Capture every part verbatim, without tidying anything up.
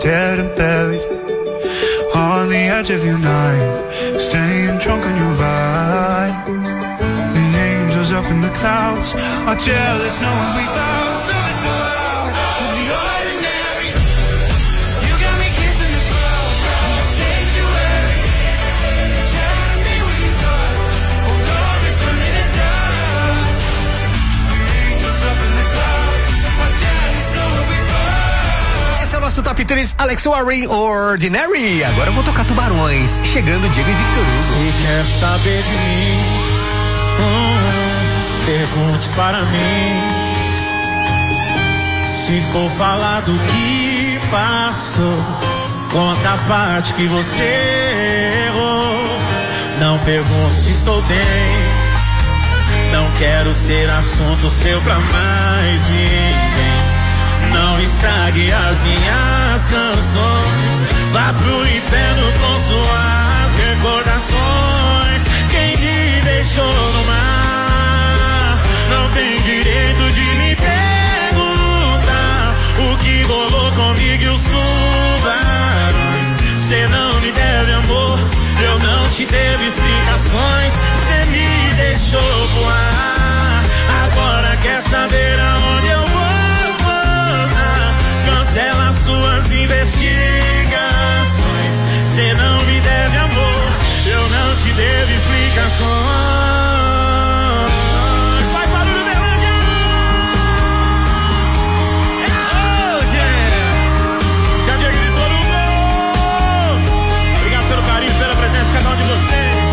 dead and buried on the edge of your night, staying drunk on your ride. The angels up in the clouds are jealous knowing we found something so loud in the ordinary. You got me kissing the clouds in the sanctuary, telling me we can touch, oh Lord, we're turning to dust. The angels up in the clouds are jealous knowing we found. Esse é o nosso Top três, Alex Warren, Ordinary. Agora eu vou tocar Tubarões, chegando Diego e Victor Hugo. Se quer saber de mim, hum, pergunte para mim. Se for falar do que passou, conta a parte que você errou. Não pergunte se estou bem, não quero ser assunto seu pra mais ninguém. Não estrague as minhas canções, vá pro inferno com suas recordações. Quem me deixou no mar não tem direito de me perguntar o que rolou comigo e os tubarões. Cê não me deve amor, eu não te devo explicações. Cê me deixou voar, agora quer saber aonde eu vou. Cancela suas investigações. Cê não me deve amor, eu não te devo explicações. Faz barulho, Berlândia! Oh, yeah! Se a Diego gritou no gol. Obrigado pelo carinho, pela presença de cada um de vocês.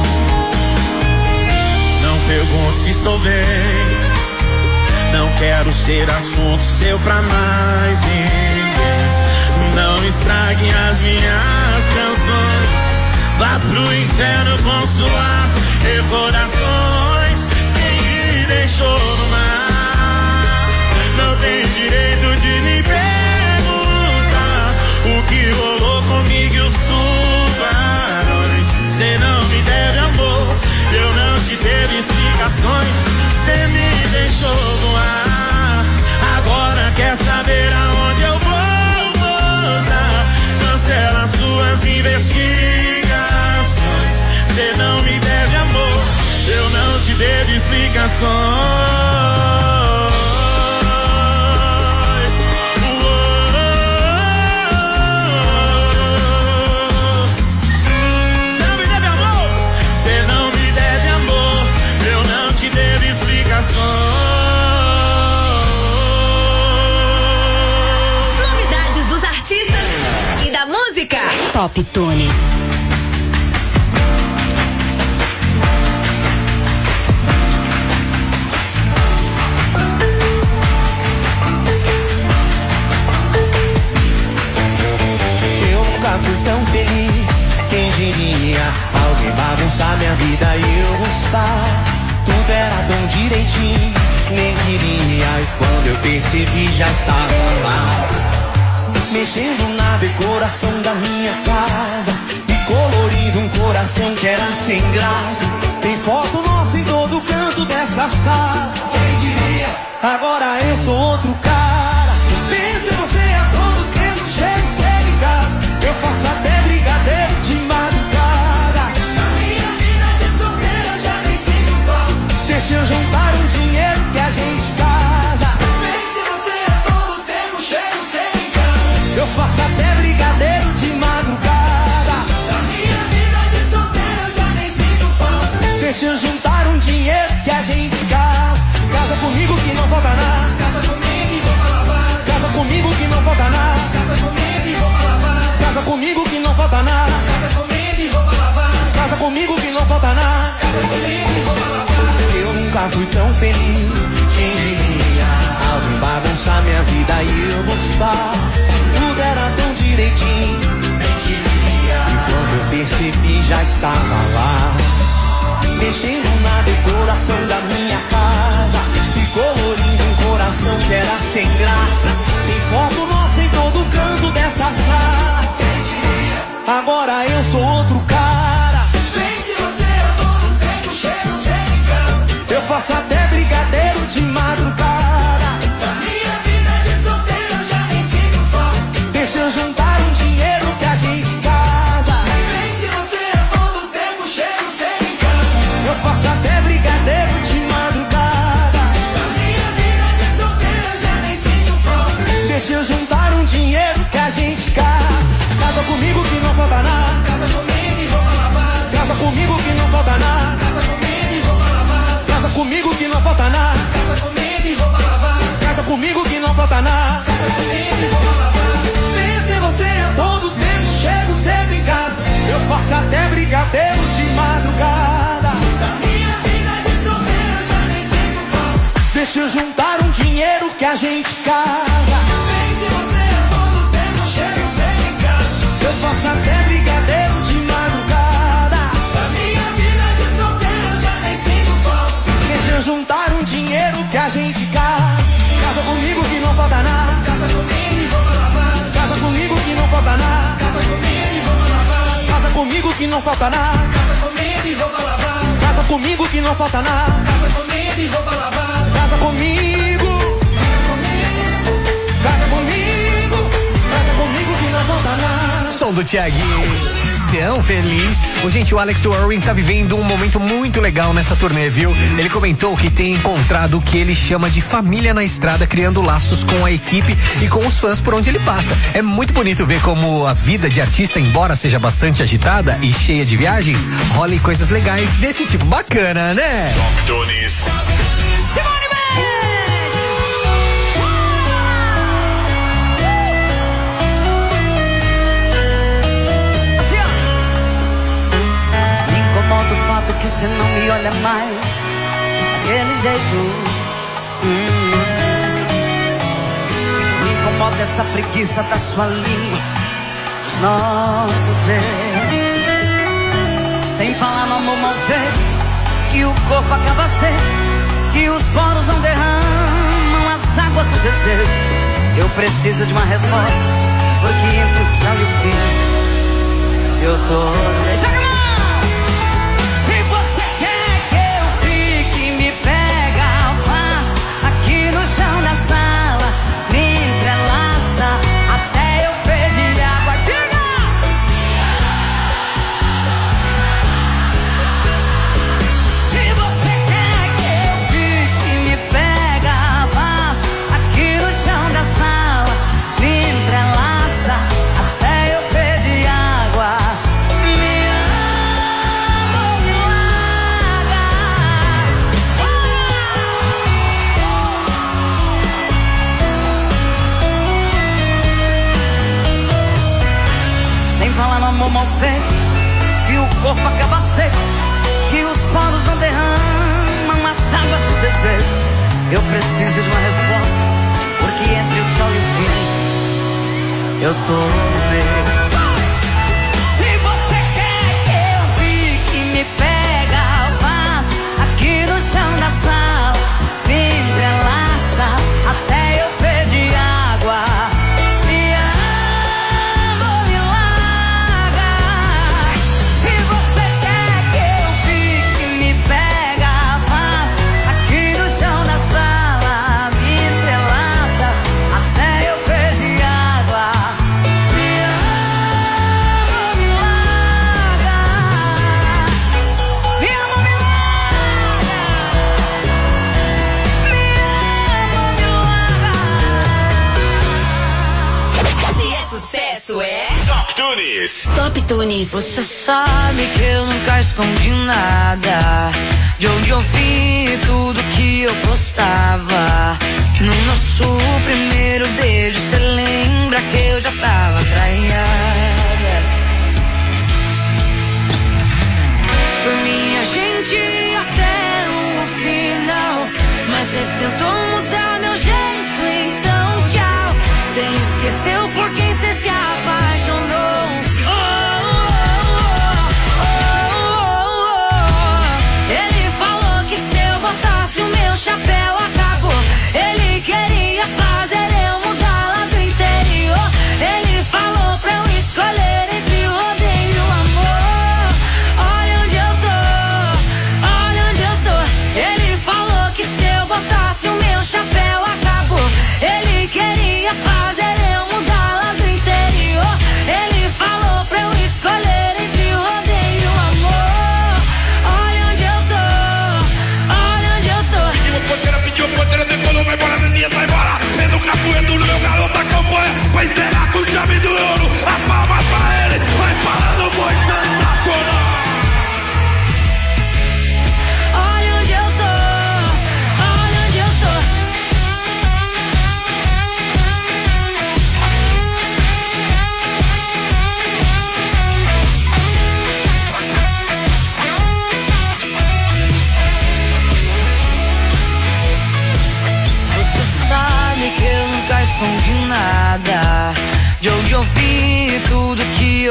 Não pergunte se estou bem, não quero ser assunto seu pra mais ninguém. Não estrague as minhas canções, vá pro inferno com suas recordações. Quem me deixou no mar não tem direito de me perguntar o que rolou comigo e os tubarões. Cê não me deve amor, eu não te devo explicações. Cê me deixou voar, agora quer saber aonde eu vou pousar. Cancela suas investigações. Cê não me deve amor, eu não te devo explicações. Novidades dos artistas e da música. Top Tunes. Eu nunca fui tão feliz, quem diria? Alguém bagunçar minha vida e eu gostar. Tudo era tão direitinho, nem queria. E quando eu percebi já estava lá, mexendo na decoração da minha casa e colorindo um coração que era sem graça. Tem foto nossa em todo canto dessa sala. Quem diria? Agora eu sou outro cara. Penso em você a todo tempo, chego cedo em casa. Eu faço até brigadeiro de madrugada. Na minha vida de solteiro eu já nem sinto falta. Deixa eu juntar um dinheiro que a gente casa. Pense você a todo tempo, chego cedo em casa. Eu faço até brigadeiro de madrugada. Na minha vida de solteiro eu já nem sinto falta. Deixa eu juntar um dinheiro que a gente casa. Casa comigo que não falta nada. Casa comigo e vou pra lavar. Casa comigo que não falta nada. Casa comigo e vou pra lavar. Casa comigo que não falta nada. Casa comigo e vou pra lavar. Casa comigo que não falta nada. Casa comigo e vou pra lavar. Eu nunca fui tão feliz, quem diria? Alguém bagunçar minha vida e eu gostar. Tudo era tão direitinho, nem queria. E quando eu percebi já estava lá, mexendo na decoração da minha casa e colorindo um coração que era sem graça. Tem foto nossa em todo canto dessa sala. Quem diria? Agora eu sou outro cara. Pense você a todo tempo, chego cedo em casa. Eu faço até brigadeiro de madrugada. Da minha vida de solteiro eu já nem sinto falta. Deixa eu juntar um dia comigo que não falta nada. Casa comigo e vou lavar. Pense em você a todo tempo, chego cedo em casa. Eu faço até brigadeiro de madrugada. Da minha vida de solteiro já nem sinto falta. Deixa eu juntar um dinheiro que a gente casa. Pense em você a todo tempo, chego cedo em casa. Eu faço até brigadeiro de madrugada. Da minha vida de solteiro já nem sinto falta. Deixa eu juntar um dinheiro que a gente casa. Casa comigo que não falta nada. Casa comigo e vou lavar. Casa comigo que não falta nada. Casa comigo e vou lavar. Casa comigo que não falta nada. Casa comigo e vou lavar. Casa comigo que não falta nada. Casa comigo e vou lavar. Casa comigo. Casa comigo. Casa comigo. Casa comigo que não falta nada. Som do Thiaguinho. Tão feliz. Ô, gente, o Alex Warren tá vivendo um momento muito legal nessa turnê, viu? Ele comentou que tem encontrado o que ele chama de família na estrada, criando laços com a equipe e com os fãs por onde ele passa. É muito bonito ver como a vida de artista, embora seja bastante agitada e cheia de viagens, rola em coisas legais desse tipo. Bacana, né? Top Tunes. O fato que você não me olha mais daquele jeito. hum. Me incomoda essa preguiça da sua língua, dos nossos beijos. Sem falar no amor mal feito, que o corpo acaba seco, que os poros não derramam as águas do desejo. Eu preciso de uma resposta, porque entre o tchau e o fim eu tô. Joga a mão! Da sala, me entrelaça até eu pedir água. Diga! Se você quer que eu fique, me pega, faz aqui no chão da sala, me entrelaça até eu pedir água. Me ama, me larga. Sem falar no amor mal feito, que o corpo acaba seco, que os poros não derramam as águas do desejo. Eu preciso de uma resposta, porque entre o tchau e o fim eu tô no meio. Se você quer que eu fique, me pega, faz aqui no chão da sala, me entrelaça até eu pedir água. Top Tunes. Top Tunes. Você sabe que eu nunca escondi nada, de onde eu vi tudo que eu postava. No nosso primeiro beijo, cê lembra que eu já tava traída. Por mim a gente ia até o final, mas cê tentou mudar meu jeito, então tchau. Cê esqueceu por quem cê se apaixonou. Oh, oh, oh, oh, oh. Ele falou que se eu botasse o meu chapéu acabou. Ele queria fazer eu mudar lá do interior. Ele falou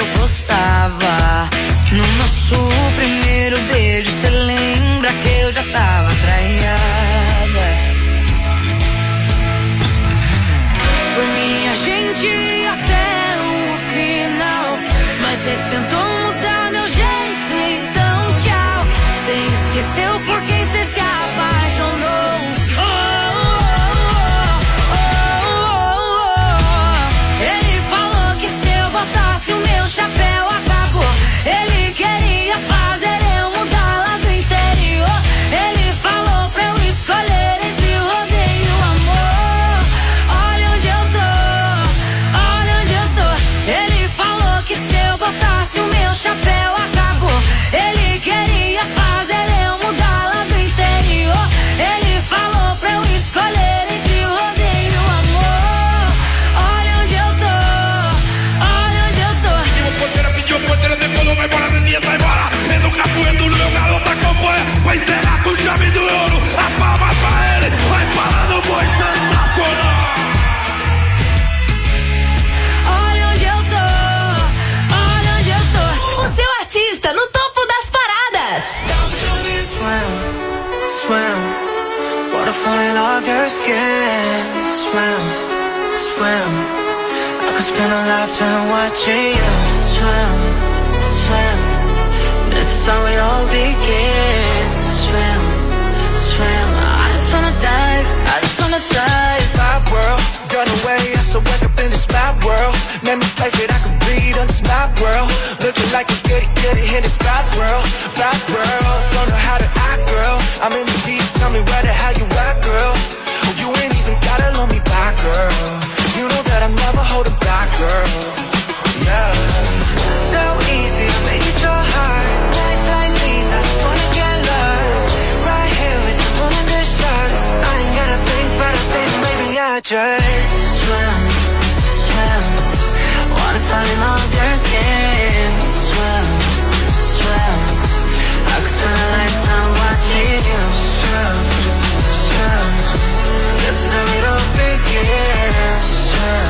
gostava. No nosso primeiro beijo, cê lembra que eu já tava traiada. Por mim a gente ia até o final, mas cê tentou mudar meu jeito, então tchau. Cê esqueceu por quem cê se apaixonou. Oh, oh, oh, oh, oh. Ele falou que se eu botasse o meu chapéu acabou. Ele queria fazer eu mudar lá do interior. Ele falou pra eu escolher entre o rodeio e o amor. Olha onde eu tô, olha onde eu tô. Ele falou que se eu botasse o meu chapéu acabou. Ele queria fazer eu mudar lá do interior. Ele falou pra eu escolher entre o rodeio e o amor. Olha onde eu tô, olha onde eu tô. Porteira pediu, porteira decolou, vai embora, Neninha, vai embora. Educa doendo no meu garoto, acompanha. Vai encerrar com chave do ouro. A palma pra ele, vai parar no boi sensacional. Olha onde eu tô, olha onde eu tô. O seu artista no topo das paradas. Swim, swim, waterfall in all of your skin. Swim, swim, I could spend a lifetime watching you. Swim, swim, this is how it all begins. Swim, swim, I just wanna dive, I just wanna dive. My world, run away, I so wake up in this mad world. Made me place that I could breathe on this mad world. Looking like a goody goody in this bad world, bad world. Don't know how to act, girl. I'm in the deep, tell me where the hell you at, girl. Oh, you ain't even gotta love me back, girl. You know that I'm never holding back, girl. Yeah. So easy, maybe so hard. Nights like these, I just wanna get lost. Right here with the moon and the stars. I ain't gotta think, but I think maybe I just swim, swim. Wanna fall in all of your skin. Swim, swim. I could spend a lifetime watching you. Swim, swim. This is how it all begins. Swim,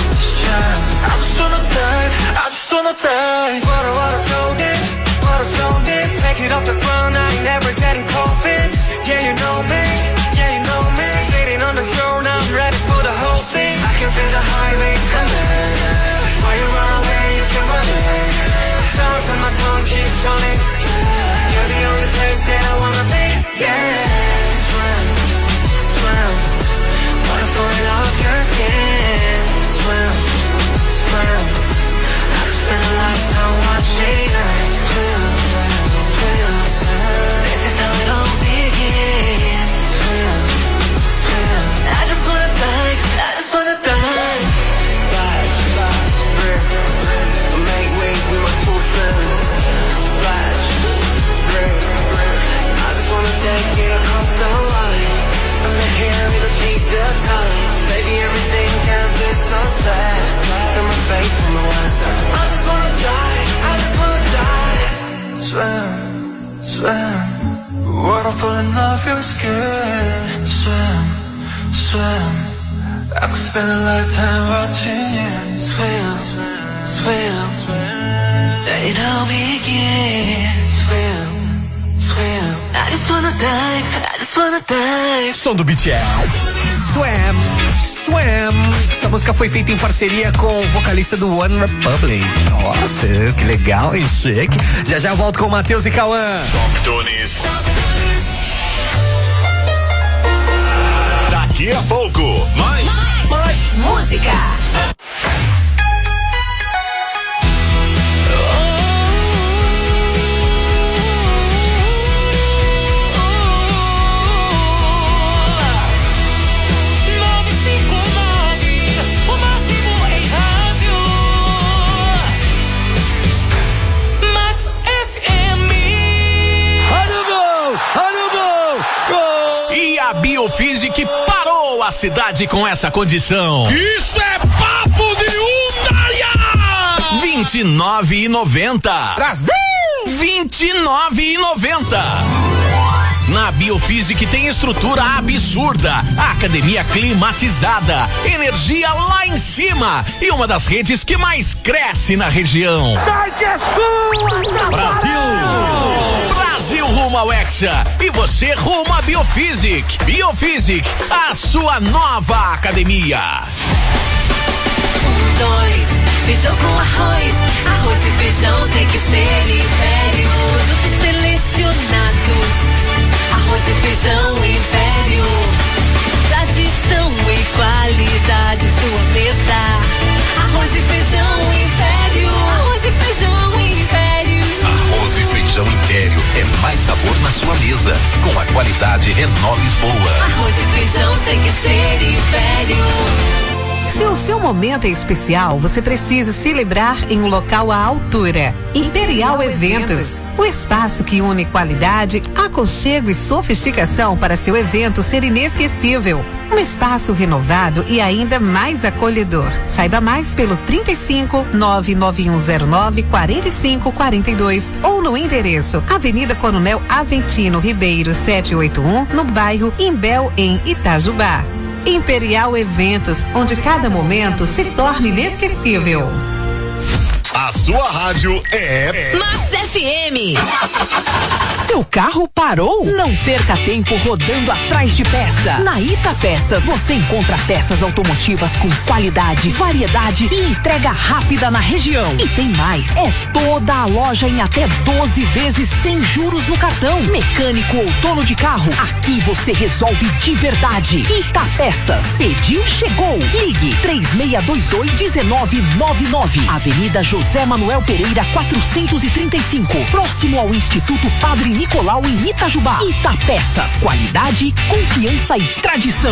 swim. I just wanna dive, I just wanna dive. Water, water so deep, water so deep. Make it up the ground, I ain't never getting cold feet. Yeah, you know me, yeah, you know me. Sitting on the throne, I'm ready for the whole thing. I can feel the highways coming. Why you run away, you can run it. Sound on my tongue, she's stunning. You're the only place that I wanna be, yeah. Swim, swim. Waterfall in all of your skin. Swim, swim. I could spend a lifetime watching you. Swim, swim, swim. This is how it all begins. Swim, swim. I just wanna dive, I just wanna dive. Splash, splash, rip, rip. Make waves with my two friends. Splash, rip, rip. I just wanna take it across the line. I'm the hair, it'll change the time. Baby, everything can be so sad. Turn my face from the west side. I just wanna die, I just wanna die. Swim, swim. Waterfall in off your skin. Swim, swim. I could spend a lifetime watching you. Swim, swim, swim. It all begins. Swim, swim. I just wanna dive, I just wanna dive. Som do B T S. Swam, Swam. Essa música foi feita em parceria com o vocalista do One Republic. Nossa, que legal, hein, chique. Já já eu volto com o Matheus e Cauã. Top Tunis. Daqui a pouco, mais. Mais música. Biofísica parou a cidade com essa condição. Isso é papo de Undaia! vinte e nove e noventa. Brasil! vinte e nove e noventa. Na Biofísic tem estrutura absurda, academia climatizada, energia lá em cima e uma das redes que mais cresce na região. Sai que é sua, Brasil! Brasil rumo ao Hexa e você rumo à Biofísic. Biofísic, a sua nova academia. Um, dois, feijão com arroz. Arroz e feijão tem que ser Império. Produtos selecionados. Arroz e feijão Império. Tradição e qualidade, sua mesa. Arroz e feijão Império. Arroz e feijão Império. Arroz e feijão Império é mais sabor na sua mesa. Com a qualidade Renova Lisboa. Arroz e feijão tem que ser Império. Se o seu momento é especial, você precisa celebrar em um local à altura. Imperial Eventos, o espaço que une qualidade, aconchego e sofisticação para seu evento ser inesquecível. Um espaço renovado e ainda mais acolhedor. Saiba mais pelo trinta e cinco, nove nove um zero nove, quarenta e cinco quarenta e dois ou no endereço Avenida Coronel Aventino Ribeiro setecentos e oitenta e um, no bairro Imbel, em Itajubá. Imperial Eventos, onde cada momento se torna inesquecível. A sua rádio é Max F M. Seu carro parou? Não perca tempo rodando atrás de peça. Na Ita Peças você encontra peças automotivas com qualidade, variedade e entrega rápida na região. E tem mais, é toda a loja em até doze vezes sem juros no cartão. Mecânico ou dono de carro, aqui você resolve de verdade. Ita Peças, pediu, chegou. Ligue três seis dois dois, um nove nove nove. Avenida José Manuel Pereira quatrocentos e trinta e cinco, próximo ao Instituto Padre Nicolau em Itajubá. Itapeças, qualidade, confiança e tradição.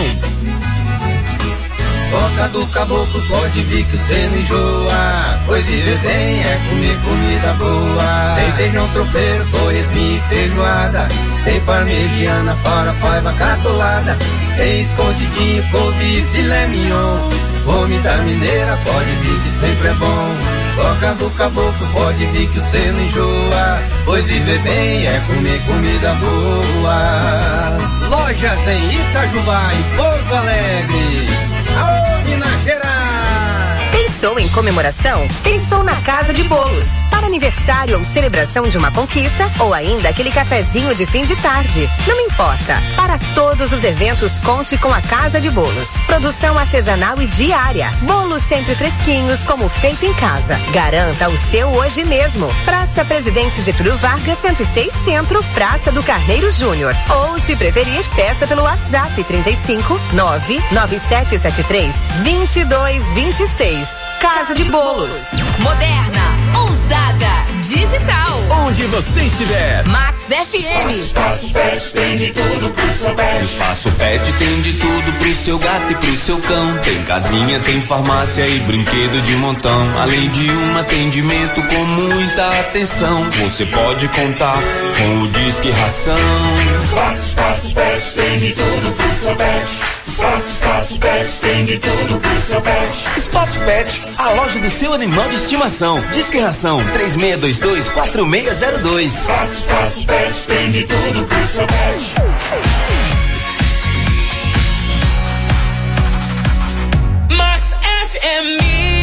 Boca do caboclo, pode vir que cê não enjoa. Pois viver bem é comer comida boa. Tem feijão tropeiro, torresminho e feijoada. Tem parmegiana, farofa, catolada. Tem escondidinho, couve e filé mignon. Fome da mineira, pode vir que sempre é bom. Boca do caboclo, pode vir que cê não enjoa. Pois viver bem é comer comida boa. Lojas em Itajubá e Pouso Alegre. Aô, Minas Gerais! Pensou em comemoração? Pensou na Casa de Bolos. Para aniversário ou celebração de uma conquista, ou ainda aquele cafezinho de fim de tarde. Não importa. Para todos os eventos, conte com a Casa de Bolos. Produção artesanal e diária. Bolos sempre fresquinhos, como feito em casa. Garanta o seu hoje mesmo. Praça Presidente Getúlio Vargas, cento e seis Centro, Praça do Carneiro Júnior. Ou, se preferir, peça pelo WhatsApp trinta e cinco, nove nove sete sete três, dois dois dois seis. Casa de Bolos. Moderna, ousada, digital. Onde você estiver. Max F M. Espaço Pet tem de tudo pro seu pet. Espaço Pet tem de tudo pro seu gato e pro seu cão. Tem casinha, tem farmácia e brinquedo de montão. Além de um atendimento com muita atenção. Você pode contar com o Disque Ração. Espaço, Espaço Pet tem de tudo pro seu pet. Espaço, Espaço Pet tem de tudo pro seu pet. Espaço Pet, a loja do seu animal de estimação. Disque Ração três seis dois dois, quatro seis zero dois. Espaço, Espaço Pet tem de tudo pro seu pet. Max F M.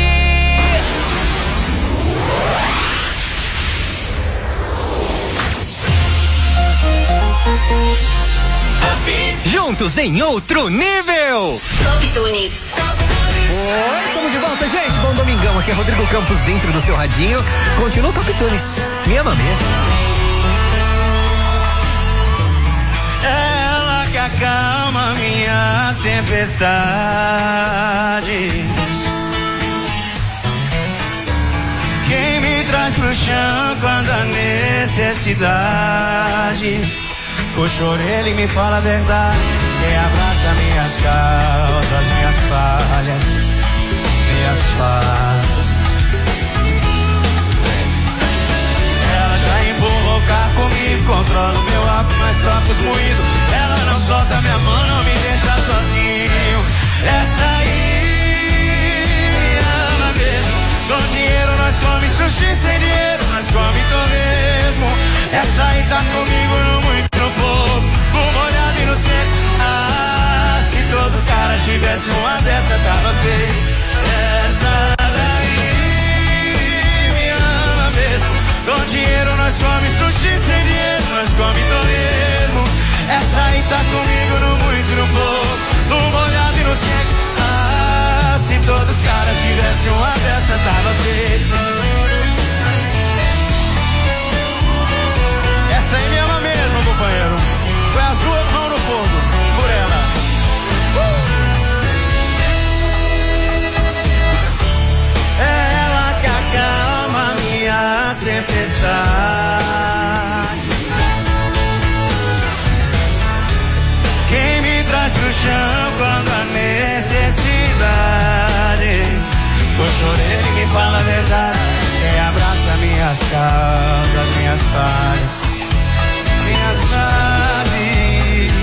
Juntos em outro nível. Top Tunis. Oi, estamos de volta, gente. Bom domingão, aqui é Rodrigo Campos dentro do seu radinho. Continua o Top Tunis. Me ama mesmo. Ela que acalma minhas tempestades, quem me traz pro chão quando a necessidade. O choro ele me fala a verdade, quem abraça minhas causas, minhas falhas, minhas fases. Ela já empurrou o carro comigo, controla o meu hábito, mas troca os moídos. Ela não solta minha mão, não me deixa sozinho. Essa aí me ama mesmo. Com dinheiro nós come sushi, sem dinheiro nós come torresmo. Essa aí tá comigo no muito, no pouco. tivesse uma dessa tava feio. Essa daí me ama mesmo. Com dinheiro nós come sushi, sem dinheiro nós come torresmo. Essa aí tá comigo no muito e no pouco, no molhado e no seco. Ah, se todo cara tivesse uma dessa tava feio. Essa aí me ama mesmo, companheiro. Põe as duas mãos no fogo, por ela. Uh! É ela que acalma minha tempestade. Quem me traz pro chão quando há necessidade. Com choreiro ninguém fala a verdade. Quem abraça minhas causas, minhas falhas, minhas fases.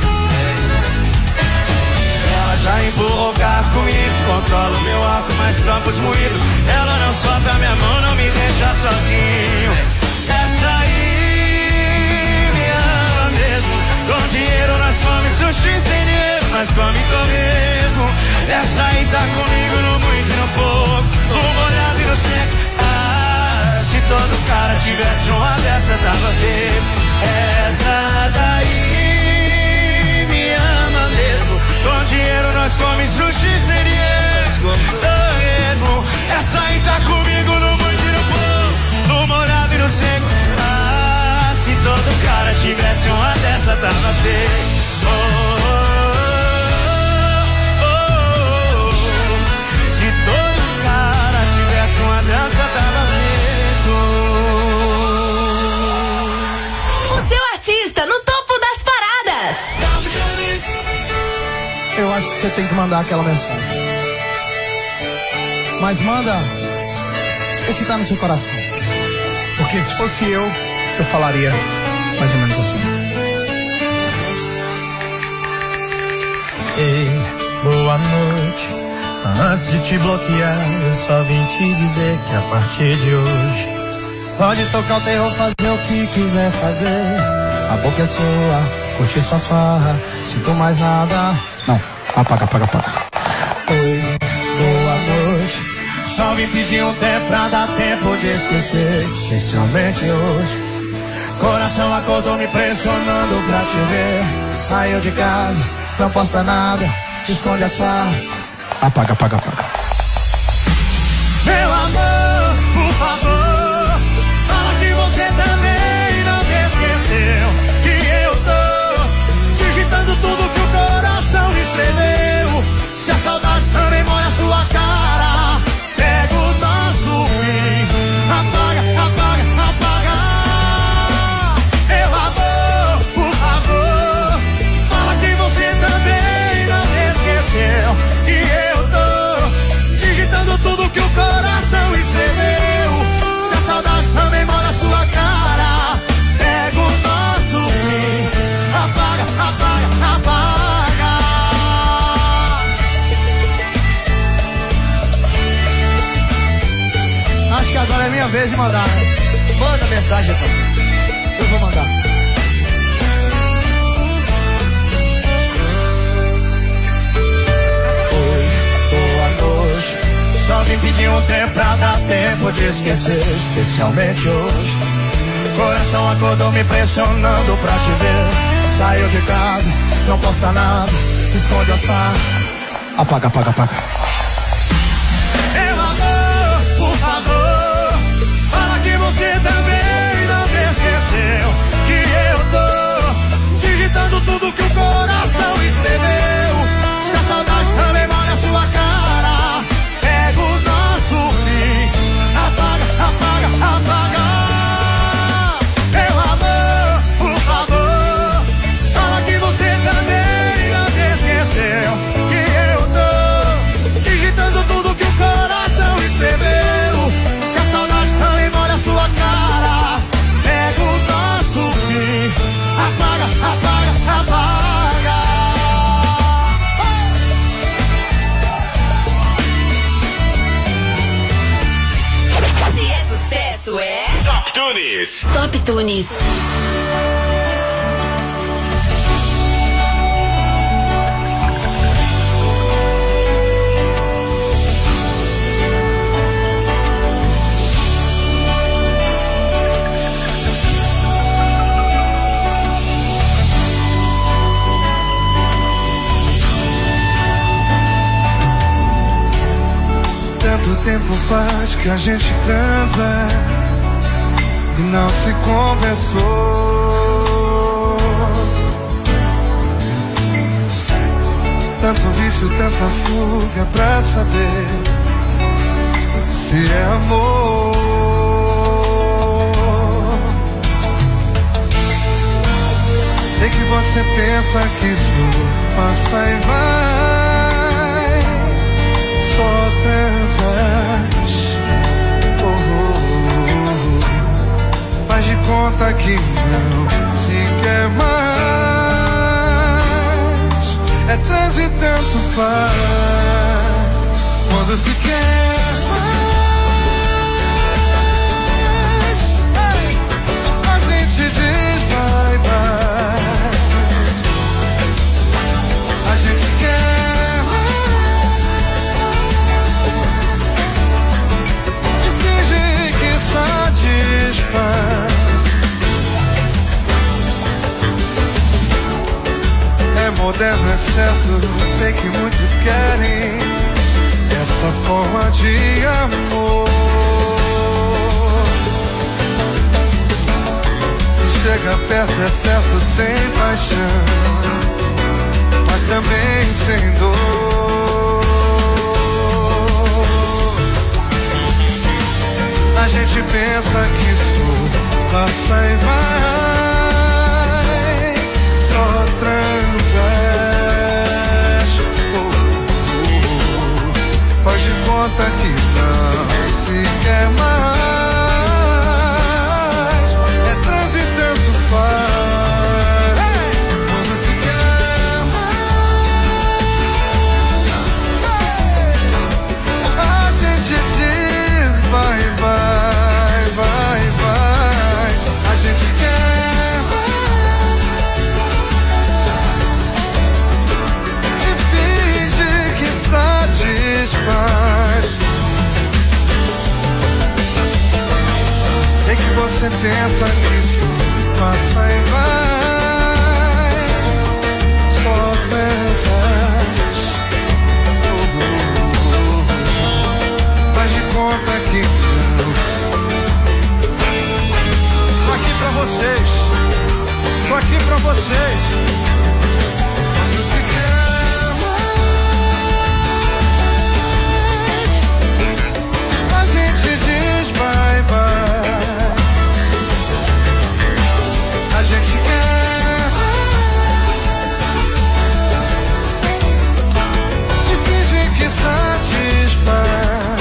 Ela já empurrou o carro comigo, controla o meu álcool, mais campos moído. Ela não solta minha mão, não me deixa sozinho. Essa aí me ama mesmo. Com dinheiro nós come sushi, sem dinheiro nós come torresmo. Essa aí tá comigo no muito e no pouco, no molhado e no seco. Ah, se todo cara tivesse uma dessa tava feio. Essa daí me ama mesmo. Com dinheiro nós come sushi, sem dinheiro torresmo. Essa aí tá comigo no muito e no pouco, no molhado e no seco. Ah, se todo cara tivesse uma dessa tava feio. Oh, oh, oh, oh. Se todo cara tivesse uma dessa tava feio. O seu artista no topo das paradas. Eu acho que você tem que mandar aquela mensagem. Mas manda o que tá no seu coração. Porque se fosse eu, eu falaria mais ou menos assim. Ei, boa noite. Antes de te bloquear, eu só vim te dizer que a partir de hoje pode tocar o terror, fazer o que quiser fazer. A boca é sua, curtir suas farras. Sinto mais nada. Não, apaga, apaga, apaga. Oi, boa noite. Só vim pedir um tempo pra dar tempo de esquecer, especialmente hoje. Coração acordou me pressionando pra te ver. Saiu de casa, não posta nada, esconde as farras. Apaga, apaga, apaga. Meu amor, por favor, fala que você também não me esqueceu. Que eu tô digitando tudo que o coração escreveu. Se a saudade também molha a sua cara, pega o nosso fim. Apaga, apaga, apaga. Meu amor, por favor, fala que você também não me esqueceu. Que eu tô digitando tudo que o coração escreveu. Se a saudade também molha a sua cara, pega o nosso fim. Apaga, apaga, apaga. Acho que agora é minha vez de mandar, né? Manda mensagem, então. Eu vou mandar. Oi, boa noite. Só vim pedir um tempo pra dar tempo de esquecer, especialmente hoje. Coração acordou me pressionando pra te ver. Saiu de casa, não posta nada, esconde as farras. Apaga, apaga, apaga. Meu amor, por favor, fala que você também não me esqueceu. Que eu tô digitando tudo que o coração escreveu. Se a saudade também molha a sua cara, pega o nosso fim. Apaga, apaga, apaga. Meu amor, por favor, fala que você também não me esqueceu. Que eu tô digitando tudo que o coração escreveu. Se a saudade também molha a sua cara, pega o nosso fim. Apaga, apaga, apaga. Se é sucesso, é Top Tunes. Top Tunes. faz que a gente transa e não se conversou? Tanto vício, tanta fuga pra saber se é amor. Sei que você pensa que isso passa e vai, só transas. Oh, oh, oh. Faz de conta que não se quer mais. É trans e tanto faz quando se quer mais. Ei, a gente diz bye bye. A gente quer mais e finge que satisfaz. É moderno, é certo, sei que muitos querem essa forma de amor. Se chega perto é certo, sem paixão, mas também sem dor. A gente pensa que isso passa e vai, só transas. Oh, oh, oh. Faz de conta que não se quer mais. É trans e tanto faz. Hey! Quando se quer mais, hey! A gente diz bye bye, bye bye. A gente quer mais e finge que satisfaz. Sei que você pensa que isso passa e vai, só pensas. Oh, oh, oh. Faz de conta que não. Tô aqui pra vocês, tô aqui pra vocês. Quando se quer mais, a gente diz bye bye. A gente quer e finge que satisfaz.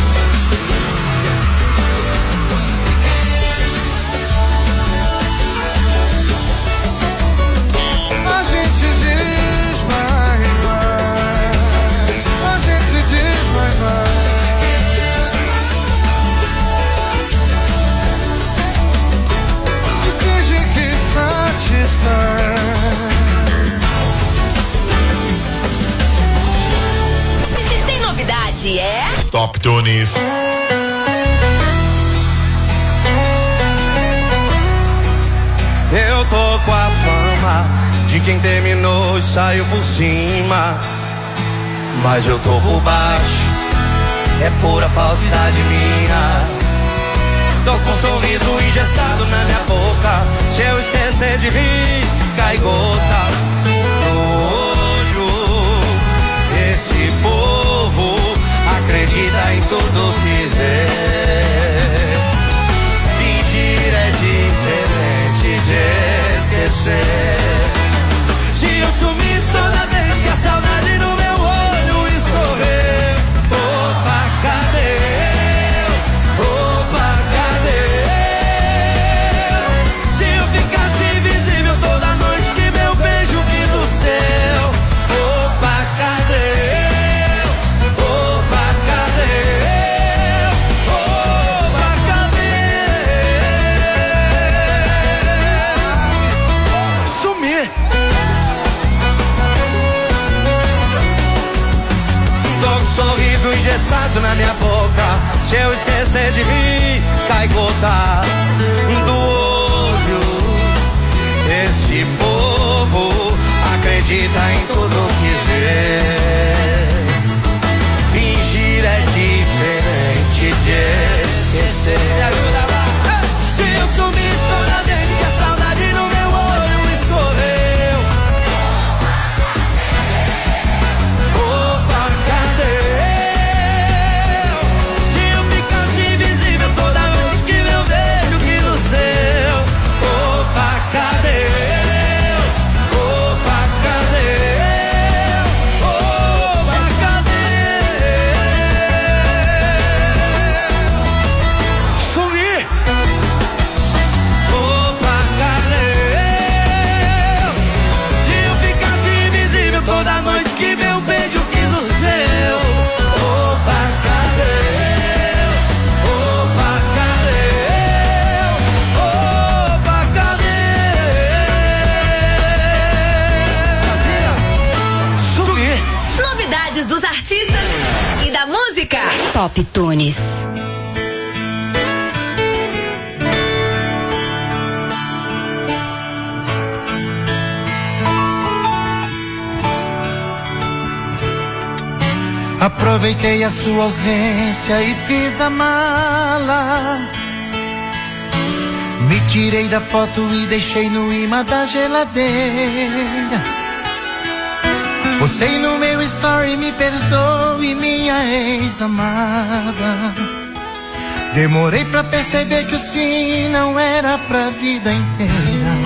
A gente diz bye bye. A gente diz bye bye. E finge que satisfaz. Se tem novidade, é? Top Tunes. Eu tô com a fama de quem terminou e saiu por cima, mas eu tô por baixo, é pura falsidade minha. Tô com um sorriso engessado na minha boca, se eu esquecer de rir, cai gota no olho. Esse povo acredita em tudo que vê. Fingir é diferente de esquecer. Se eu sumisse toda vez que a saudade no meu olho escorrer, opa, cadê eu? Opa, cadê eu? Se eu ficasse invisível toda noite que meu beijo quis o céu, opa, cadê eu? Opa, cadê eu? Opa, cadê eu? Sumir. Tô com um sorriso engessado na minha boca, se eu esquecer de rir, cai gota do olho. Esse povo acredita em tudo que vê. Fingir é diferente sumi, escova dente, que a saudade no meu olho escorreu. Opa, cadê eu? Se eu ficasse invisível toda noite que meu vejo que no céu. Opa, cadê eu? Opa, cadê eu? Opa, cadê eu? Sumi. Opa, cadê eu? Se eu ficasse invisível toda noite que meu beijo quis o céu. Opa, cadê eu? Opa, cadê eu? Opa, cadê eu? Sumi. Novidades dos artistas e da música. Top Tunes. Aproveitei a sua ausência e fiz a mala. Me tirei da foto e deixei no imã da geladeira. Postei no meu story, me perdoe, minha ex-amada. Demorei pra perceber que o sim não era pra vida inteira.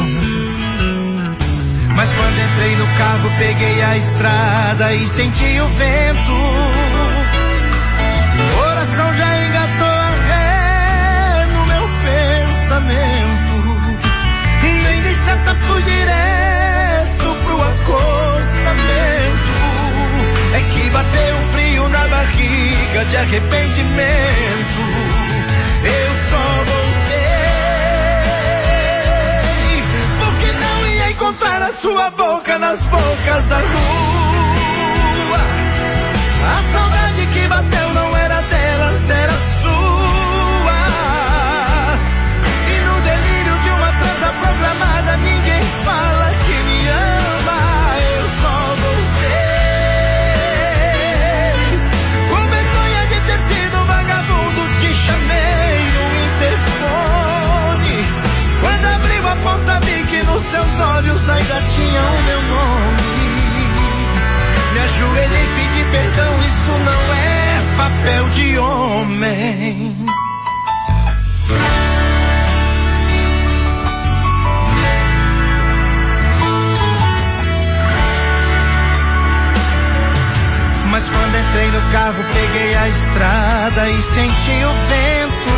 Mas quando entrei no carro, peguei a estrada e senti o vento. O coração já engatou a ré no meu pensamento. Nem dei seta, fui direto pro acostamento. É que bateu um frio na barriga de arrependimento. Eu só voltei porque não ia encontrar a sua boca nas bocas da rua. A saudade que bateu não era delas, era sua. E no delírio de uma transa programada, ninguém fala que me ama. Eu só voltei com vergonha de ter sido vagabundo. Te chamei no interfone. Quando abriu a porta, vi que nos seus olhos ainda tinha o meu nome. Me ajoelhei e pedi perdão, isso não é papel de homem. Mas quando entrei no carro, peguei a estrada e senti o vento.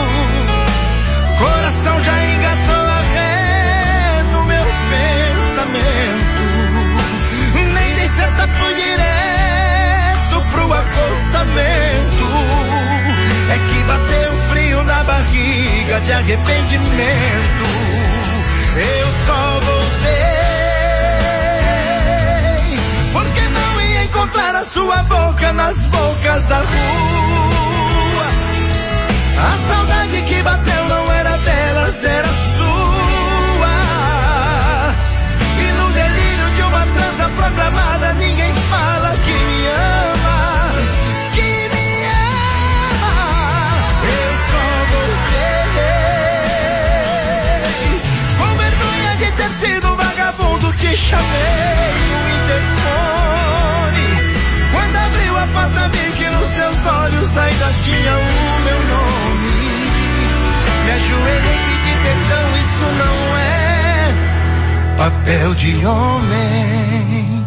Coração já engatou a ré no meu pensamento. Nem dei seta, fui direto pro acostamento. É que bateu frio na barriga de arrependimento. Eu só voltei porque não ia encontrar a sua boca nas bocas da rua. A saudade que bateu não era delas, era sua. E no delírio de uma transa programada, ninguém fala que me ama, que me ama. Eu só voltei com vergonha de ter sido vagabundo. Te chamei no interfone. Quando abriu a porta, vi que nos seus olhos ainda tinha o meu nome. Me ajoelhei e pedi perdão, isso não é papel de homem.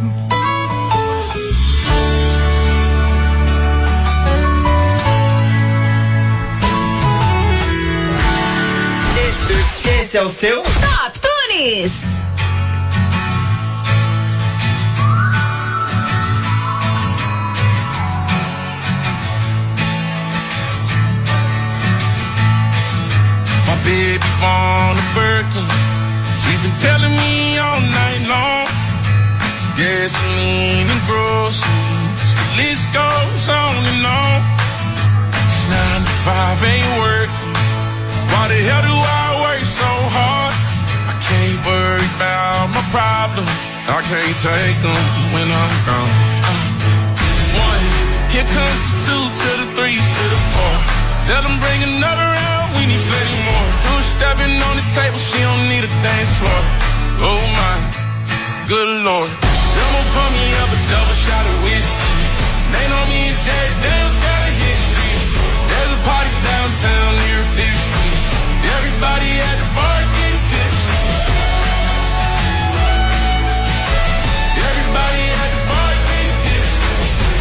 Esse é o seu Top Tunes. Baby born a Birkin. She's been telling me all night long. Gasoline and groceries, the list goes on and on. It's nine to five ain't working. Why the hell do I work so hard? I can't worry about my problems. I can't take them when I'm gone. Uh, one, here comes the two to the three to the four. Tell them bring another round, we need plenty more. Two stepping table, she don't need a dance floor. Oh my, good Lord. Someone pour me up a double shot of whiskey. They know me and Jay Daniels got a history. There's a party downtown near Fifth Street. Everybody at the bar getting tipsy. Everybody at the bar getting tipsy.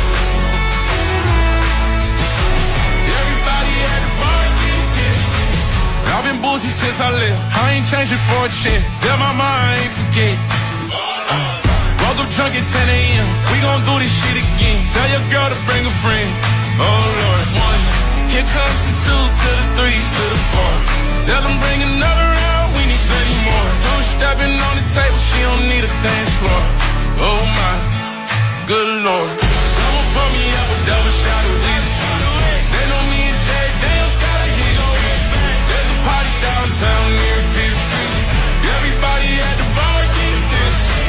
Everybody at the bar getting tipsy. I've been boozy since I left. I ain't changing for a check. Tell my mom I ain't forget. Uh, woke up drunk at ten a.m. We gon' do this shit again. Tell your girl to bring a friend. Oh Lord, one. Here comes the two to the three to the four. Tell them bring another round. We need plenty more. Two stepping on the table. She don't need a dance floor. Oh my, good Lord. Someone pour me up a double shot of whiskey. They know me and Jay Daniels got a history. There's a party downtown near Fifth Street. Everybody at the bar getting tipsy.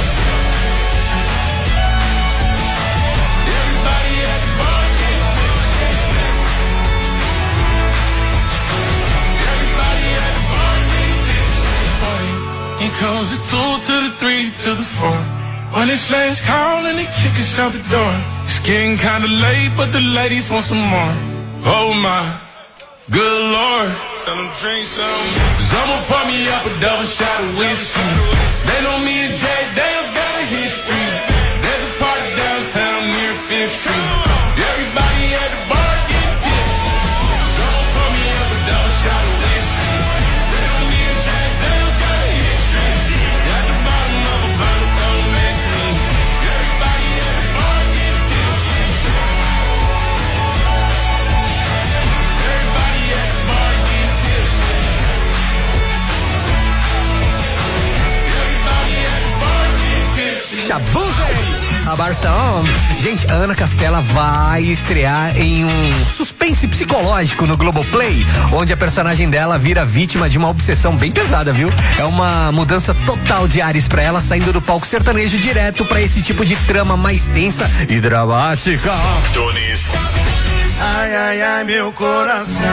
Everybody at the bar getting tipsy. Everybody at the bar getting tipsy. Here comes the two to the three to the four. When it's last call and they kick us out the door. It's getting kinda late, but the ladies want some more. Oh my, good Lord. Tell them drink some. Someone pour me up a double shot of whiskey. They know me and Jay Daniels got a history. There's a party downtown near Fifth Street. Everybody at the bar getting tipsy. Someone pour me up a double shot of whiskey. They know me and Jay Daniels got a history. At the bottom of a bottle, don't miss me. Everybody at the bar getting tipsy. Everybody at the bar getting tipsy. Everybody at the bar getting tipsy. Chabuca! A Barção. Gente, Ana Castela vai estrear em um suspense psicológico no Globoplay, onde a personagem dela vira vítima de uma obsessão bem pesada, viu? É uma mudança total de ares pra ela, saindo do palco sertanejo direto pra esse tipo de trama mais tensa e dramática. Tunis. Ai, ai, ai, meu coração.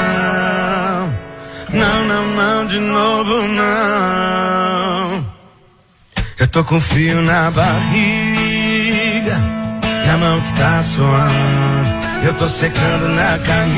Não, não, não, de novo não. Eu tô com frio na barriga e a mão que tá suando. Eu tô secando na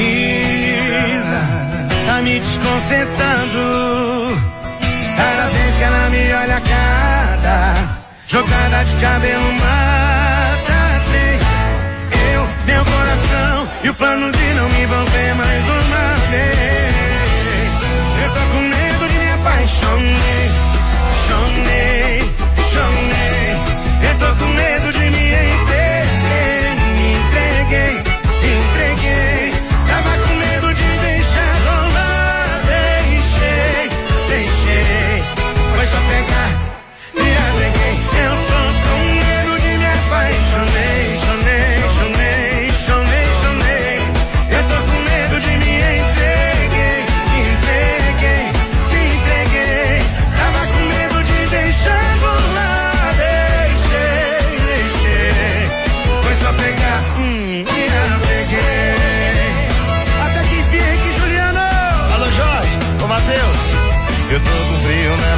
camisa, tá me desconcertando. Cada vez que ela me olha, cada jogada de cabelo mata três. Eu, meu coração e o plano de não me envolver mais uma vez. Eu tô com medo de me apaixonei, chonei, chonei. Eu tô com medo de me entreguei, me entreguei, entreguei. Tava com medo de deixar rolar, deixei, deixei. Foi só pegar, me apeguei. Eu tô com medo de me apaixonei, chonei, chonei, chonei, chonei. Eu tô com medo de me entreguei, me entreguei, me entreguei. Tava com medo de deixar rolar, deixei, deixei. Foi só pegar, hum, me apeguei. Até que enfim, que Juliano. Alô, Jorge, ô Matheus. Eu tô com frio na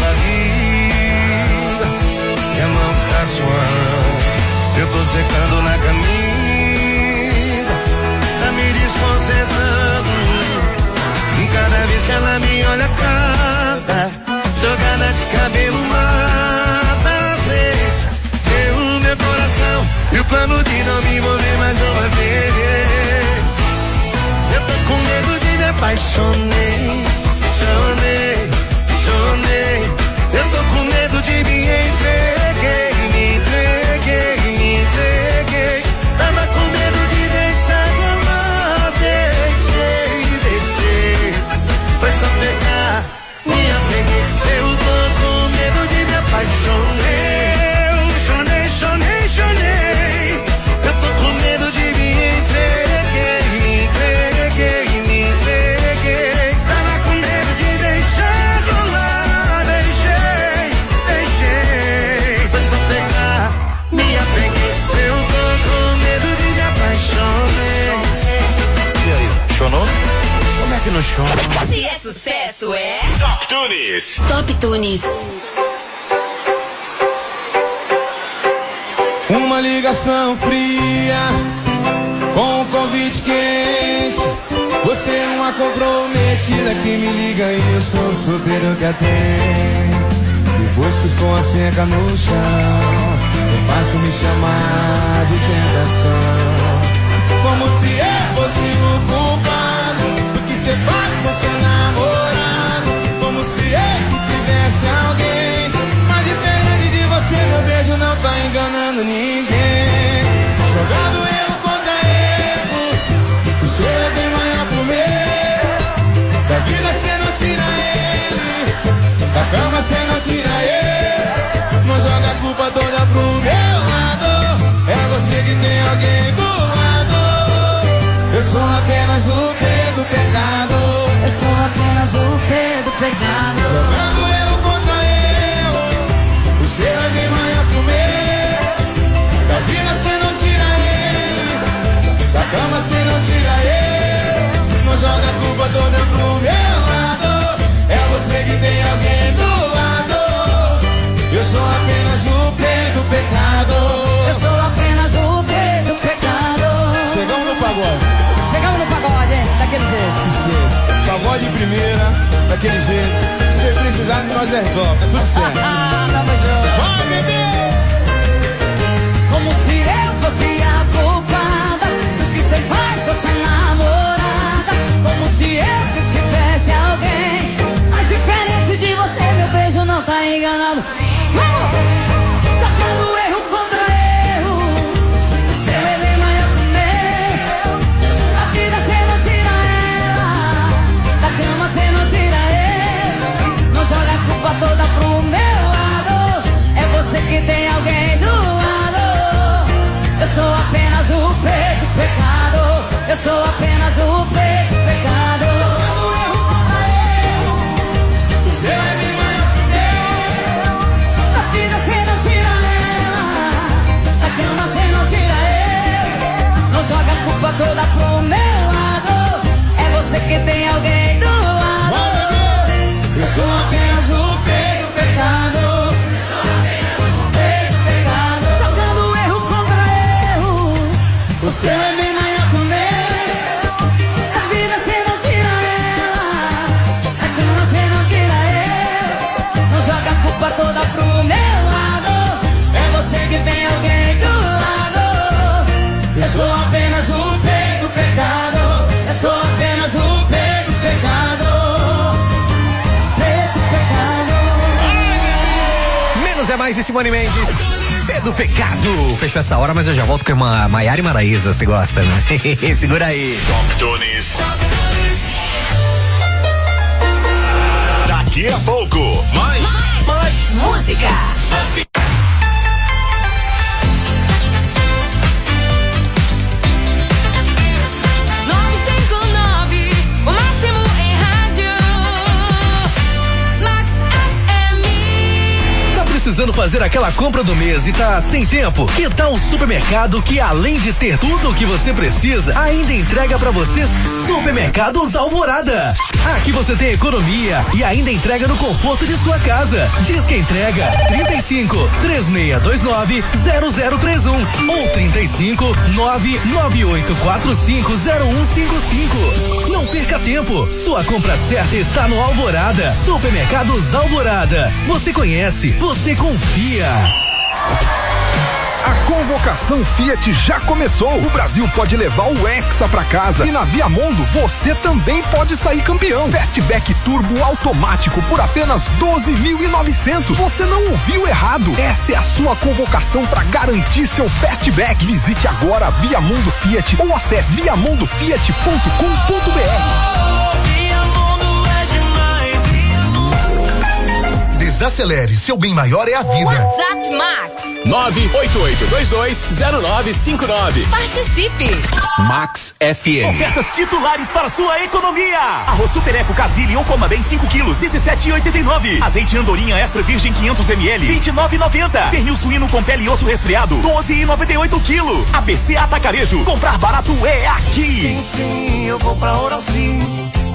barriga e a mão tá suando. Eu tô secando na camisa, tá me desconcertando. E cada vez que ela me olha, cada jogada de cabelo mata vez. Eu, meu coração e o plano de não me envolver mais uma vez. Eu tô com medo de me apaixonei, chonei, chonei. Eu tô com medo de me entreguei, me entreguei, me entreguei. Tava com medo de deixar rolar, deixei, deixei. Foi só pegar, me apeguei. Eu tô com medo de me apaixonei, chonei, chonei, chonei. Eu tô com medo de me entreguei, me entreguei, me entreguei. Tava com medo de deixar rolar, deixei, deixei. Foi só pegar, me apeguei. Eu tô com medo de me apaixonei. E aí, chonou? Como é que não chora? Se é sucesso é Top Tunes. Top Tunes. Uma ligação fria com um convite quente. Você é uma comprometida que me liga e eu sou solteiro que atende. Depois que o som asseca no chão, eu faço me chamar de tentação. Como se eu fosse o culpado do que cê faz com seu namorado. Como se eu que tivesse alguém. Mas diferente de você, meu beijo não tá enganando ninguém. Jogando erro contra erro, o seu é bem maior pro meu. Da vida cê não tira ele, da cama cê não tira ele. Não joga a culpa toda pro meu lado. É você que tem alguém do lado. Eu sou apenas o P do pecado. Eu sou apenas o P do pecado. Jogando erro contra erro, o seu é bem maior pro meu. Da vida cê não tira ele, da cama cê não tira ele. Não joga a culpa toda pro meu lado. É você que tem alguém do lado. Eu sou apenas o P do pecado. Eu sou apenas o P do pecado. Chegamos no pagode. Chegamos no pagode, daquele jeito. Esqueça. Pagode de primeira, daquele jeito. Se precisar, nós resolve. Tá tudo certo. Tamo junto. Vai, bebê! Como se eu fosse a culpada do que cê faz com essa namorada. Como se eu que tivesse alguém. Mas diferente de você, meu beijo não tá enganado. Vamos! Sacando erro contra erro, o seu é bem maior que o meu. Da vida cê não tira ela, da cama cê não tira ele. Não joga a culpa toda pro meu lado. É você que tem alguém do lado. Eu sou apenas o P do pecado. Eu sou apenas o P do pecado. O seu é bem maior que o meu. Da vida cê não tira ela, da cama cê não tira ele. Não joga a culpa toda pro meu lado. É você que tem alguém do lado. Eu sou apenas o P do pecado. P do pecado. Jogando erro contra erro. O seu é bem maior que o meu. Da vida cê não tira ela, da cama cê não tira ele. Não joga a culpa toda pro meu lado. É você que tem alguém do lado. Eu sou apenas o P do pecado. Eu sou apenas o P do pecado. P do pecado. Menos é mais e Simone Mendes. P do pecado. Fechou essa hora, mas eu já volto com uma Maiara e Maraísa. Você gosta, né? Segura aí. Top Tunes. Daqui a pouco, mais. Mais música. nove cinco nove, o máximo em rádio. Max F M. Tá precisando fazer aquela compra do mês e tá sem tempo? Que tal o supermercado que, além de ter tudo o que você precisa, ainda entrega pra vocês? Supermercados Alvorada. Aqui você tem economia e ainda entrega no conforto de sua casa. Diz que entrega trinta e cinco, três seis dois nove, zero zero três um ou trinta e cinco, nove nove oito quatro cinco zero um cinco cinco. Não perca tempo. Sua compra certa está no Alvorada. Supermercados Alvorada. Você conhece, você confia. A convocação Fiat já começou. O Brasil pode levar o Hexa pra casa. E na Viamundo você também pode sair campeão. Fastback Turbo automático por apenas doze mil e novecentos. Você não ouviu errado. Essa é a sua convocação para garantir seu Fastback. Visite agora a Viamundo Fiat ou acesse viamundo fiat ponto com ponto b r. Desacelere, seu bem maior é a vida. WhatsApp Max nove oito oito dois dois zero nove cinco nove. Participe. Max F M. Ofertas titulares para sua economia. Arroz Super Eco Casile ou Coma Bem cinco quilos, dezessete e oitenta e nove. Azeite Andorinha Extra Virgem quinhentos mililitros, vinte e nove e noventa. Pernil suíno com pele e osso resfriado, doze e noventa e oito quilo. A B C Atacarejo, comprar barato é aqui. Sim, sim, eu vou pra Oral Sim.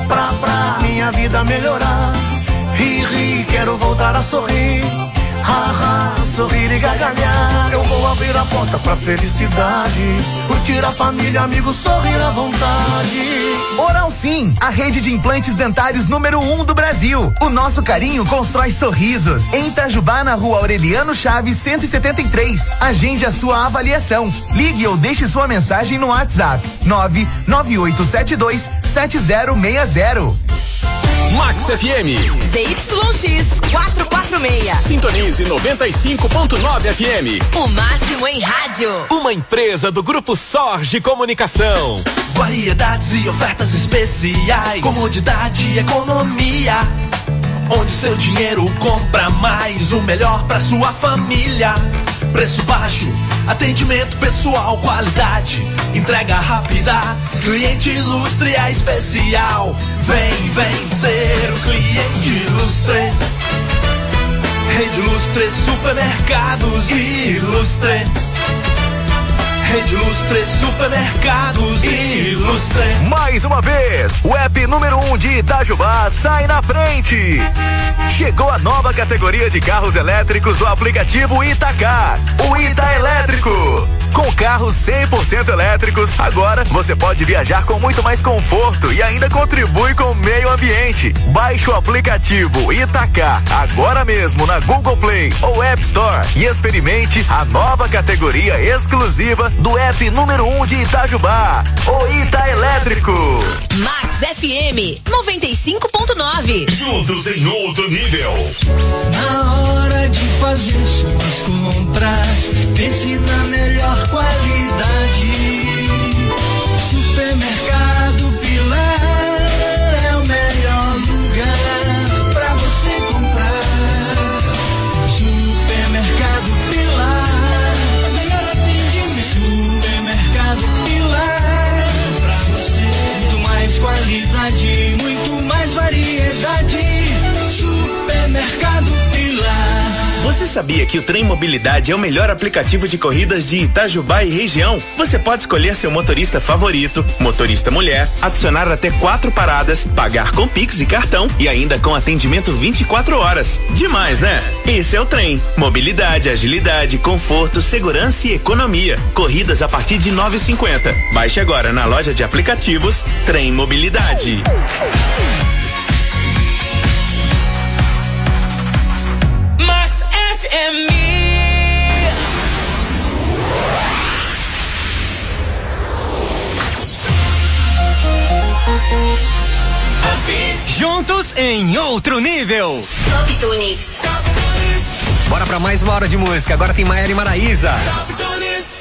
pra, pra minha vida melhorar. Ri, ri, quero voltar a sorrir. Ha, ha, sorrir e gargalhar. Eu vou abrir a porta pra felicidade. Curtir a família, amigos, sorrir à vontade. Oral Sim, a rede de implantes dentários número um do Brasil. O nosso carinho constrói sorrisos. Em Itajubá, na rua Aureliano Chaves, cento e setenta e três. Agende a sua avaliação. Ligue ou deixe sua mensagem no WhatsApp nove nove oito sete dois sete zero seis zero. Max F M. Z Y X quatrocentos e quarenta e seis. Sintonize noventa e cinco ponto nove F M. O máximo em rádio. Uma empresa do Grupo Sorge Comunicação. Variedades e ofertas especiais. Comodidade e economia. Onde seu dinheiro compra mais. O melhor pra sua família. Preço baixo, atendimento pessoal, qualidade, entrega rápida, cliente ilustre é especial. Vem, vem ser o cliente ilustre. Rede Ilustre, supermercados Ilustre. Rede Ilustre, supermercados Ilustre. Mais uma vez, o app número um de Itajubá sai na frente. Chegou a nova categoria de carros elétricos do aplicativo Itacar, o Ita Elétrico. Com carros cem por cento elétricos, agora você pode viajar com muito mais conforto e ainda contribui com o meio ambiente. Baixe o aplicativo Itacar agora mesmo na Google Play ou App Store e experimente a nova categoria exclusiva do app número um de Itajubá, o Ita Elétrico. Max F M noventa e cinco ponto nove. Juntos em outro nível. Na hora de fazer suas compras, pense na melhor qualidade. Supermercado Pilar é o melhor lugar pra você comprar. Supermercado Pilar, melhor atendimento. Supermercado Pilar, pra você muito mais qualidade, muito mais variedade. Supermercado Pilar. Você sabia que o Trem Mobilidade é o melhor aplicativo de corridas de Itajubá e região? Você pode escolher seu motorista favorito, motorista mulher, adicionar até quatro paradas, pagar com Pix e cartão e ainda com atendimento vinte e quatro horas. Demais, né? Esse é o Trem. Mobilidade, agilidade, conforto, segurança e economia. Corridas a partir de nove e cinquenta. Baixe agora na loja de aplicativos Trem Mobilidade. F M. Juntos em outro nível. Top Tunis. Bora pra mais uma hora de música. Agora tem Maiara e Maraísa. Top Tunis.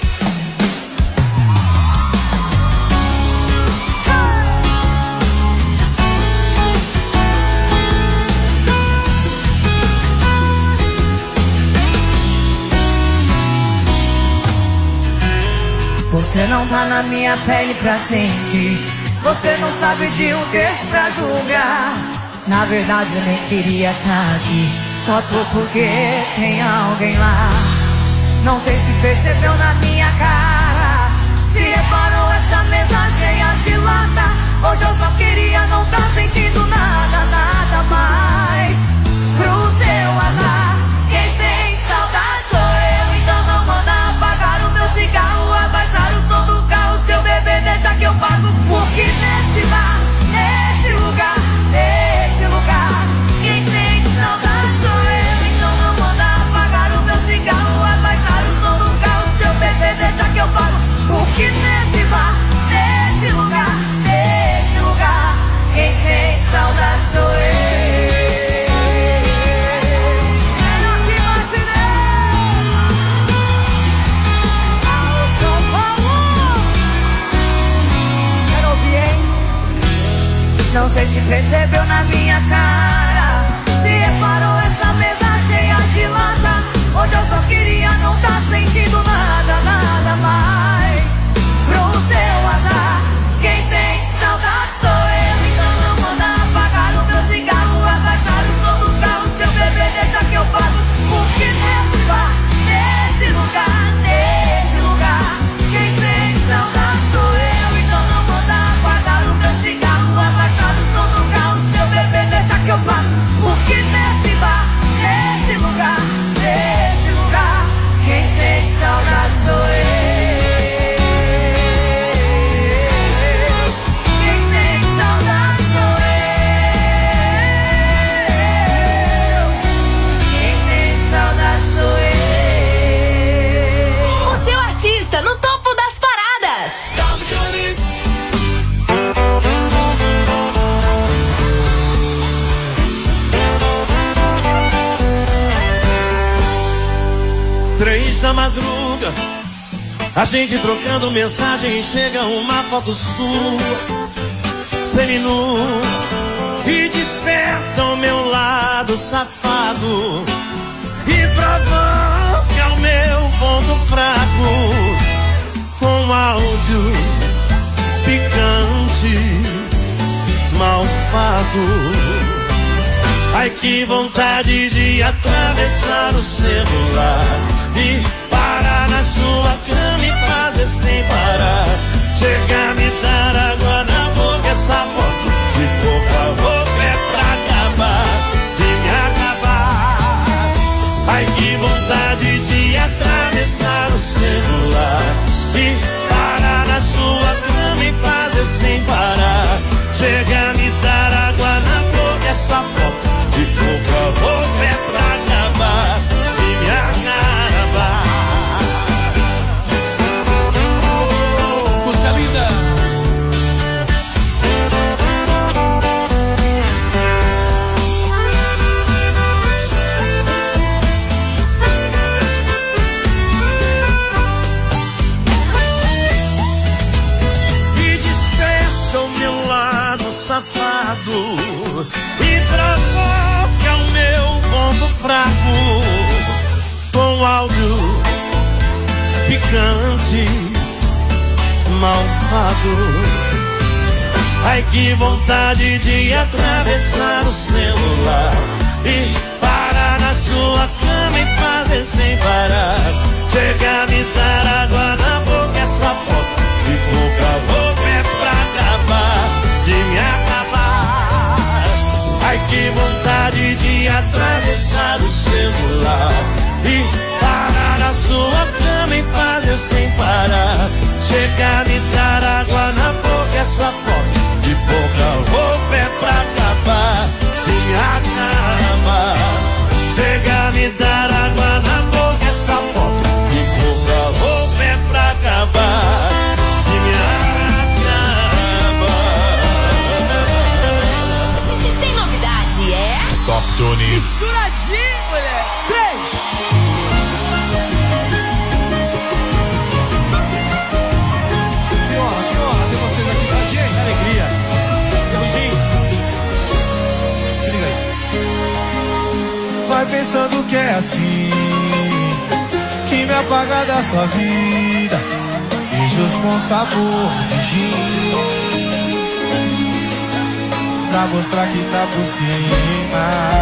Você não tá na minha pele pra sentir. Você não sabe de um texto pra julgar. Na verdade eu nem queria tá aqui. Só tô porque tem alguém lá. Não sei se percebeu na minha cara. Se reparou essa mesa cheia de lata. Hoje eu só queria não tá sentindo nada, nada mais. Pro seu azar, quem sente saudade sou eu. Então não manda apagar o meu cigarro, abaixar o som do carro. Seu bebê deixa que eu pago. Porque nesse bar, nesse lugar, nesse lugar, quem sente saudade sou eu. Então não manda apagar o meu cigarro, abaixar o som do carro. Seu bebê deixa que eu pago. Porque nesse bar, nesse lugar, nesse lugar, quem sente saudade sou eu. Não sei se percebeu na minha cara. Se reparou essa mesa cheia de lata. Hoje eu só queria não tá sentindo nada, nada mais. Pro seu azar, quem sente saudade sou eu. Então não manda apagar o meu cigarro, abaixar o som do carro. Seu bebê deixa que eu pago. Porque nesse bar, nesse lugar, nesse lugar, quem sente saudade sou eu. Então não manda apagar o meu cigarro, abaixar o som do três da madruga, a gente trocando mensagem, chega uma foto sua, seminu, e desperta o meu lado safado e provoca o meu ponto fraco com áudio picante, malvado. Ai, que vontade de atravessar o celular e parar na sua cama e fazer sem parar. Chegar a me dar água na boca, essa foto de boca a boca é pra acabar, de me acabar. Ai, que vontade de atravessar o celular e parar na sua cama e fazer sem parar. Chegar a me dar água na boca, essa foto de boca a boca é pra acabar, de me acabar. Música linda. E desperta o meu lado safado e provoca o meu ponto fraco com áudio picante, malvado. Ai, que vontade de atravessar o celular e parar na sua cama e fazer sem parar. Chegar a me dar água na boca, essa foto de boca a boca é pra acabar, de me acabar. Ai, que vontade de atravessar o celular e parar na sua cama e fazer sem parar. Chegar a me dar água na boca, essa foto de boca a boca é pra acabar, de me acabar. Chegar a me dar água na boca, essa foto de boca a boca é pra acabar, de me acabar. Se tem novidade, é? Top Tunes. Misturadinho, mulher. Três. Que honra, que honra ter vocês aqui com a gente. Que alegria. Serginho. Se liga aí. Vai pensando que é assim, que me apaga da sua vida. Beijos com sabor de gin, pra mostrar que tá por cima.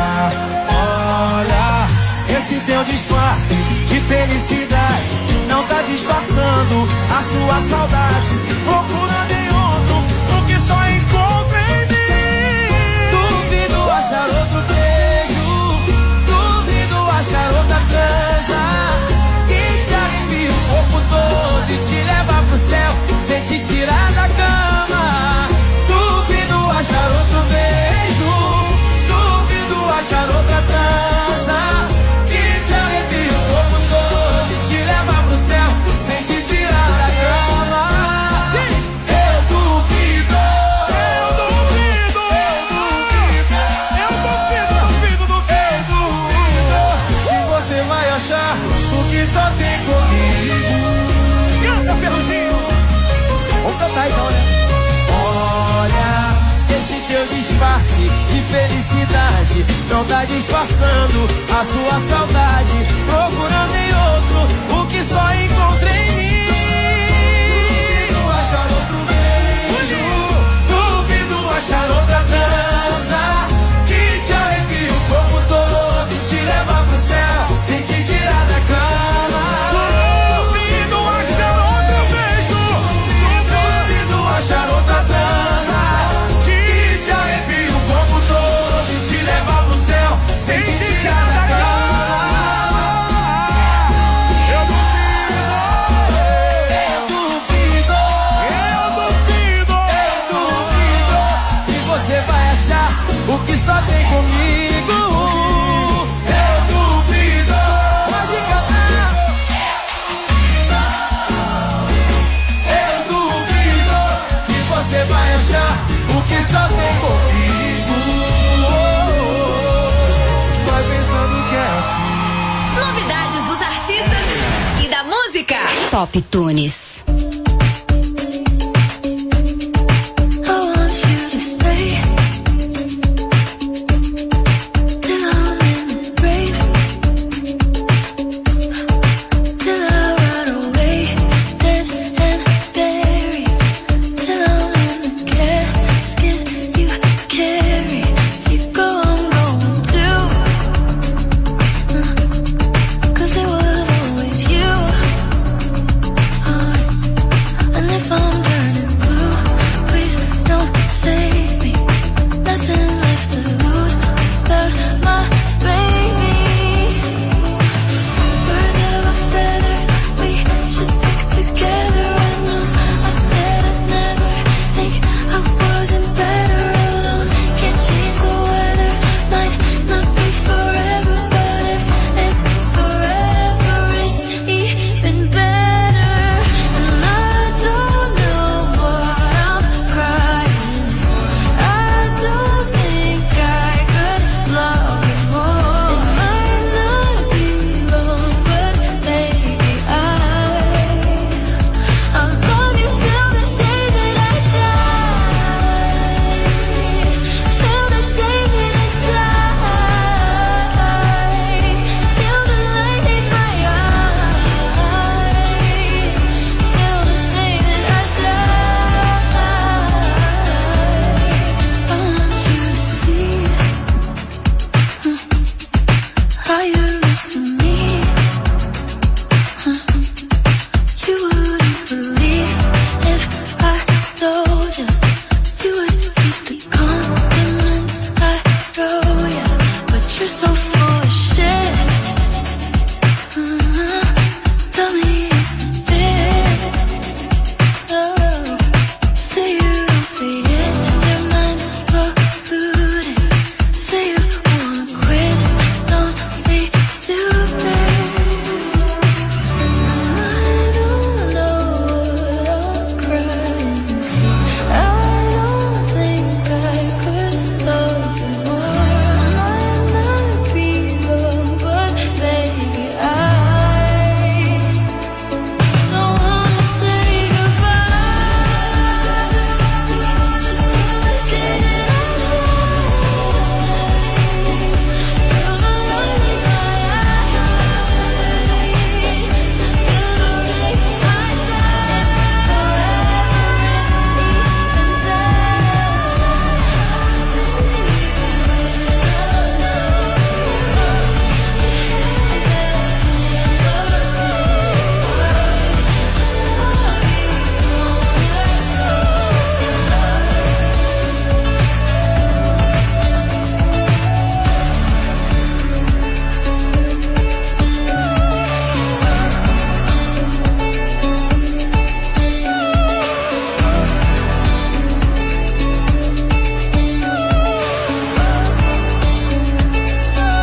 Olha, esse teu disfarce de felicidade não tá disfarçando a sua saudade. Procurando em outro o que só encontra em mim. Duvido achar outro beijo, duvido achar outra transa que te arrepia o corpo todo e te leva pro céu sem te tirar da cama. Duvido achar outro beijo, duvido achar outra transa que te arrepia o corpo todo e te leva pro céu sem te tirar da cama. Eu duvido, eu duvido, eu duvido, eu duvido, duvido, duvido, duvido que você vai achar o que só tem comigo. Canta, Ferruginho. Vamos cantar então, né? Olha, esse teu disfarce de felicidade não tá disfarçando a sua saudade. Procurando em outro o que só encontra em mim. Duvido achar outro beijo, duvido achar outra transa que te arrepia o corpo todo e te leva pro céu sem te tirar da cama. Duvido achar outro beijo, duvido achar outra transa que te arrepia o corpo todo e te leva pro céu sem te tirar da cama. Top Tunes. You're so